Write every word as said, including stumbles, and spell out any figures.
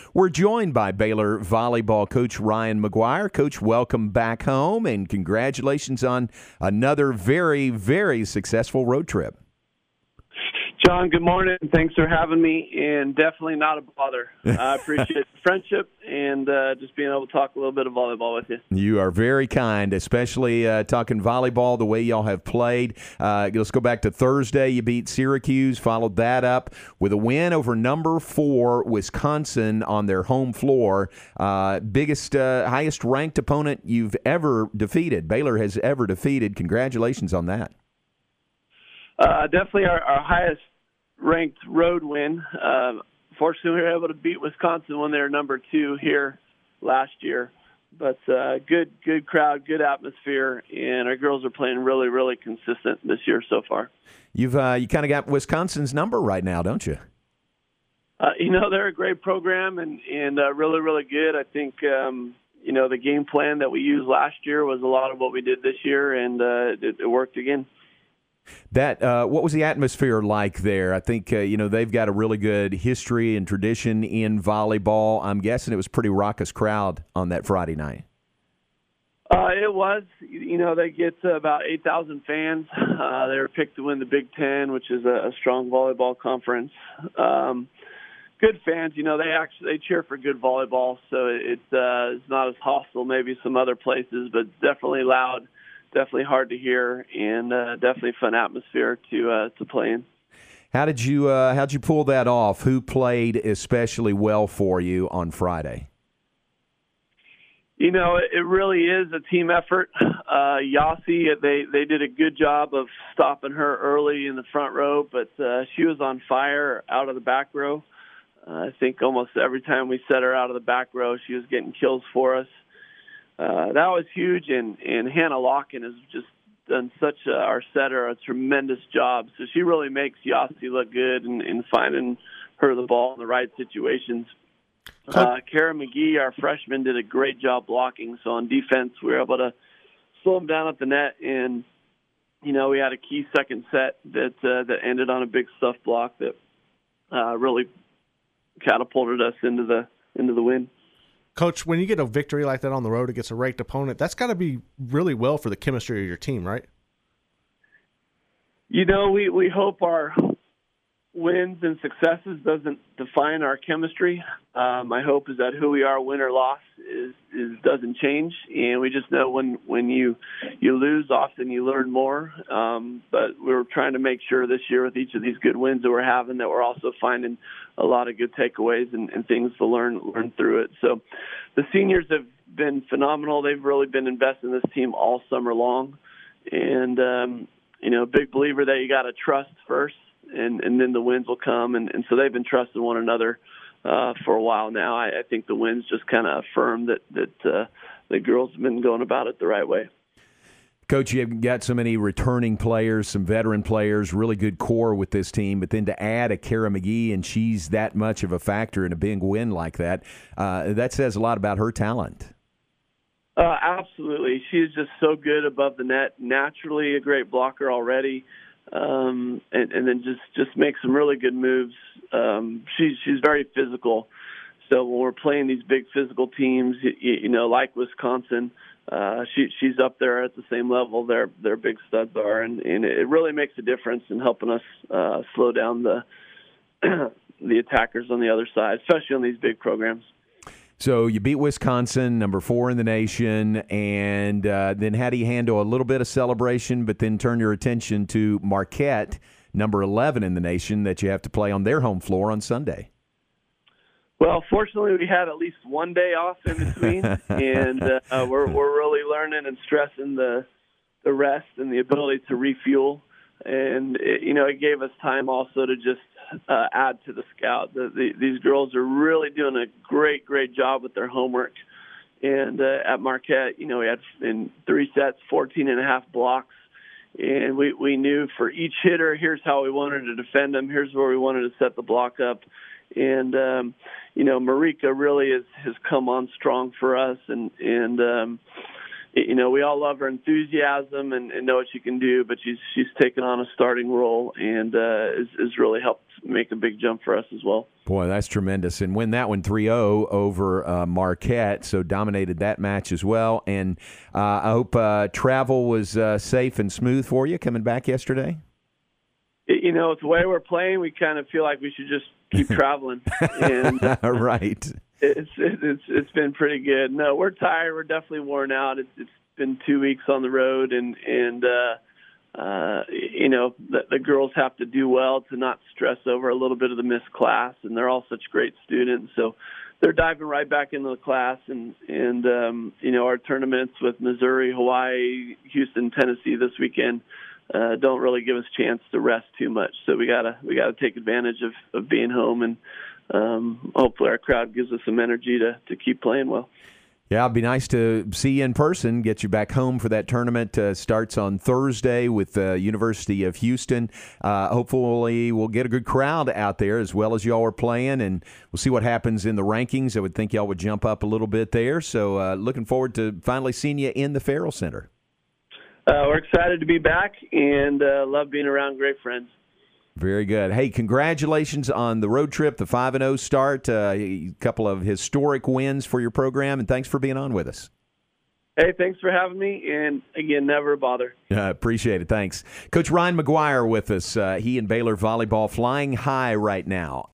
We're joined by Baylor volleyball coach Ryan McGuire. Coach, welcome back home, and congratulations on another very, very successful road trip. John, good morning. Thanks for having me, and definitely not a bother. I appreciate the friendship and uh, just being able to talk a little bit of volleyball with you. You are very kind, especially uh, talking volleyball, the way y'all have played. Uh, let's go back to Thursday. You beat Syracuse, followed that up with a win over number four Wisconsin on their home floor. Uh, biggest, uh, highest-ranked opponent you've ever defeated, Baylor has ever defeated. Congratulations on that. Uh, definitely our, our highest ranked road win. Uh, fortunately, we were able to beat Wisconsin when they were number two here last year. But uh, good, good crowd, good atmosphere, and our girls are playing really, really consistent this year so far. You've uh, you kind of got Wisconsin's number right now, don't you? Uh, you know, they're a great program and and uh, really, really good. I think um, you know the game plan that we used last year was a lot of what we did this year, and uh, it, it worked again. That uh, what was the atmosphere like there? I think uh, you know they've got a really good history and tradition in volleyball. I'm guessing it was a pretty raucous crowd on that Friday night. Uh, it was. You know, they get uh, about eight thousand fans. Uh, they were picked to win the Big Ten, which is a, a strong volleyball conference. Um, good fans. You know, they actually they cheer for good volleyball, so it, uh, it's not as hostile maybe some other places, but definitely loud. Definitely hard to hear, and uh, definitely fun atmosphere to uh, to play in. How did you uh, how'd you pull that off? Who played especially well for you on Friday? You know, it really is a team effort. Uh, Yossi, they they did a good job of stopping her early in the front row, but uh, she was on fire out of the back row. Uh, I think almost every time we set her out of the back row, she was getting kills for us. Uh, that was huge, and, and Hannah Locken has just done such a, our setter a tremendous job. So she really makes Yossi look good in, in finding her the ball in the right situations. Uh, Kara McGee, our freshman, did a great job blocking. So on defense, we were able to slow them down at the net, and you know we had a key second set that uh, that ended on a big stuff block that uh, really catapulted us into the into the win. Coach, when you get a victory like that on the road against a ranked opponent, that's got to be really well for the chemistry of your team, right? You know, we, we hope our wins and successes doesn't define our chemistry. Uh, my hope is that who we are, win or loss, is, is doesn't change, and we just know when when you you lose, often you learn more. Um, but we're trying to make sure this year with each of these good wins that we're having that we're also finding a lot of good takeaways and, and things to learn learn through it. So the seniors have been phenomenal. They've really been investing in this team all summer long, and um, you know, big believer that you got to trust first. And, and then the wins will come, and, and so they've been trusting one another uh, for a while now. I, I think the wins just kind of affirm that that uh, the girls have been going about it the right way. Coach, you've got so many returning players, some veteran players, really good core with this team, but then to add a Kara McGee, and she's that much of a factor in a big win like that, uh, that says a lot about her talent. Uh, absolutely. She's just so good above the net, naturally a great blocker already. Um, and, and then just, just make some really good moves. Um, she's she's very physical. So when we're playing these big physical teams, you, you know, like Wisconsin, uh, she she's up there at the same level their their big studs are, and, and it really makes a difference in helping us uh, slow down the the attackers on the other side, especially on these big programs. So you beat Wisconsin, number four in the nation, and uh, then how do you handle a little bit of celebration, but then turn your attention to Marquette, number eleven in the nation, that you have to play on their home floor on Sunday? Well, fortunately, we had at least one day off in between, and uh, we're we're really learning and stressing the the rest and the ability to refuel. And it, you know, it gave us time also to just uh, add to the scout. The, the, these girls are really doing a great, great job with their homework. And uh, at Marquette, you know, we had in three sets, fourteen and a half blocks. And we, we knew for each hitter, here's how we wanted to defend them. Here's where we wanted to set the block up. And, um, you know, Marika really is, has come on strong for us. And, and um, you know, we all love her enthusiasm and, and know what she can do, but she's she's taken on a starting role and uh, is, is really helped make a big jump for us as well. Boy, that's tremendous. And win that one three oh over uh, Marquette, so dominated that match as well. And uh, I hope uh, travel was uh, safe and smooth for you coming back yesterday. You know, it's the way we're playing, we kind of feel like we should just keep traveling. And, uh, right. It's it's it's been pretty good. No, we're tired. We're definitely worn out. It's it's been two weeks on the road, and and uh, uh, you know the, the girls have to do well to not stress over a little bit of the missed class, and they're all such great students, so they're diving right back into the class. And and um, you know our tournaments with Missouri, Hawaii, Houston, Tennessee this weekend uh, don't really give us a chance to rest too much. So we gotta we gotta take advantage of, of being home and. Um, hopefully our crowd gives us some energy to, to keep playing well. Yeah, it'd be nice to see you in person, get you back home for that tournament. Uh, starts on Thursday with the uh, University of Houston. Uh, hopefully we'll get a good crowd out there as well as y'all are playing, and we'll see what happens in the rankings. I would think y'all would jump up a little bit there. So uh, looking forward to finally seeing you in the Farrell Center. Uh, we're excited to be back and uh, love being around great friends. Very good. Hey, congratulations on the road trip, the five and oh start, uh, a couple of historic wins for your program, and thanks for being on with us. Hey, thanks for having me, and again, never a bother. Uh, appreciate it. Thanks. Coach Ryan McGuire with us. Uh, he and Baylor volleyball flying high right now.